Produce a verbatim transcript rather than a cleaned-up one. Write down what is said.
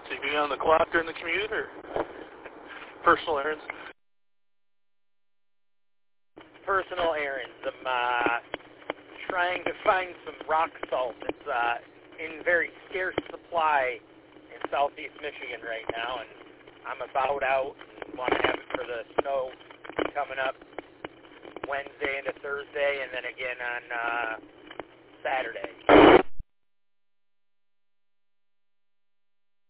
See me on the clock during the commute or personal errands? Personal errands. I'm uh, trying to find some rock salt. It's uh, in very scarce supply in southeast Michigan right now, and I'm about out and want to have it for the snow coming up Wednesday into Thursday, and then again on uh, Saturday.